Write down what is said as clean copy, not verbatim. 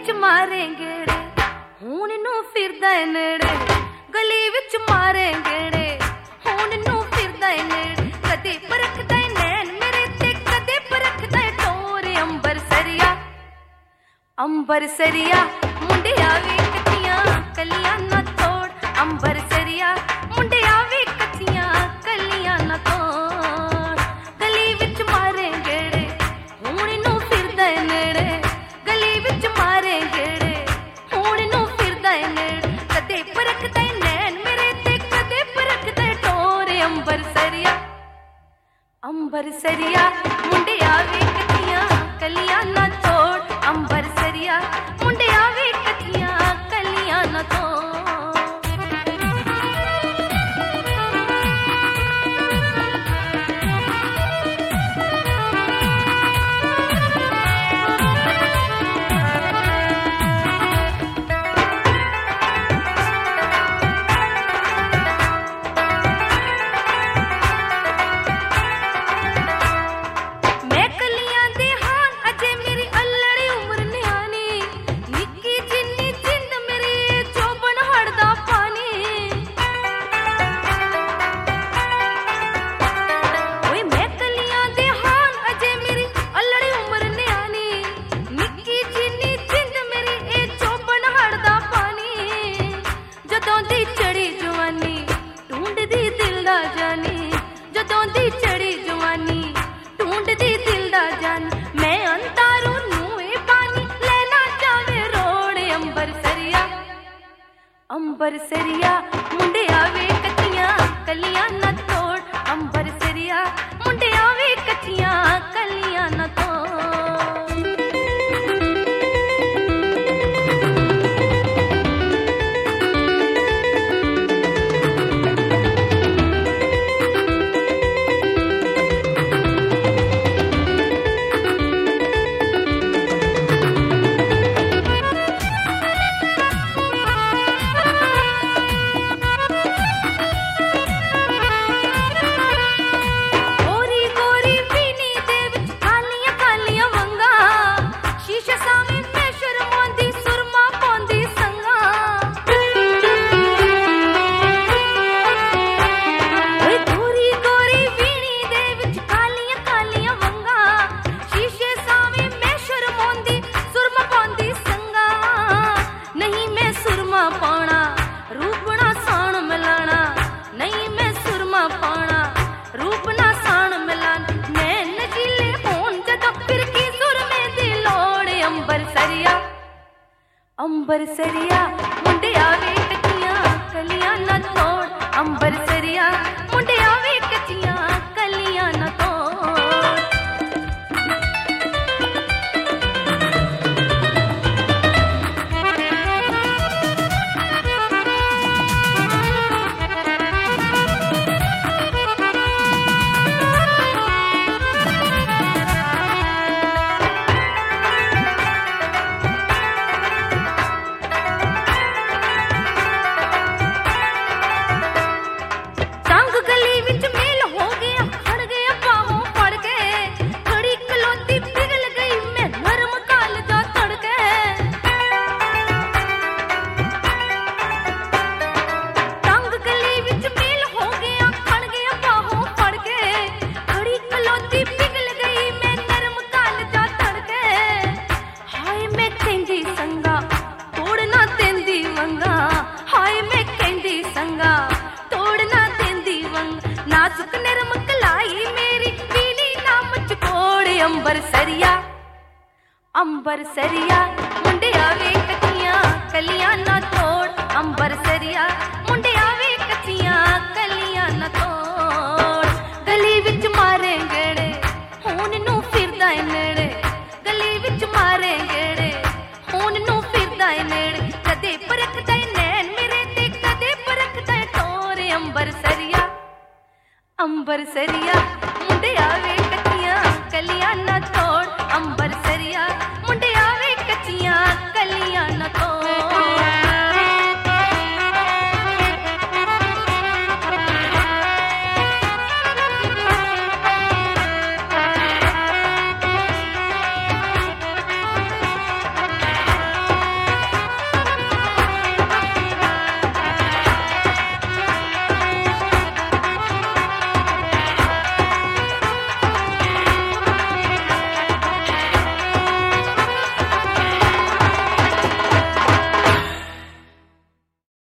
विच मारे गेड़े हुण नूं फिरदा ए नेड़े गली विच मारे गेड़े हुण नूं फिरदा ए नेड़े कदे परखदा ए नैन मेरे ते कदे परखदा ए टोर अंबर सरिया मुंडिया वे कच्चियां कलियां ना तोड़ अंबर सरिया मुंडिया वे कच्चियां कलियां ना तोड़ गली विच मारे गेड़े हुण नूं फिरदा ए नेड़े गली विच मारे गेड़े हुण नूं फिरदा ए नेड़े कदे परखदा ए नैन मेरे ते कदे परखदा ए टोर अंबर सरिया मुंडिया वे कच्चियां कलियां ना तोड़ अंबर सरिया मुंडिया वे कच्चियां कलियां ना तोड़ अंबर सरिया मुंडिया वे कच्चियां कलियां ना तोड़ अंबर सरिया मुंडिया वे कच्चियां कलियां ना तोड़ अंबर सरिया मुंडिया वे कच्चियां कलियां ना तोड़ अंबर सरिया मुंडिया वे कच्चियां कलियां ना तोड़ अंबर सरिया मुंडिया वे कच्चियां कलियां ना तोड़ अंबर सरिया मुंडिया वे कच्चियां कलियां ना तोड़ गली विच मारे गेड़े हुण नूं फिरदा ए नेड़े गली विच मारे गेड़े हुण नूं फिरदा ए नेड़े कदे परखदा ए नैन मेरे ते कदे परखदा ए टोर अंबर सरिया मुंडिया वे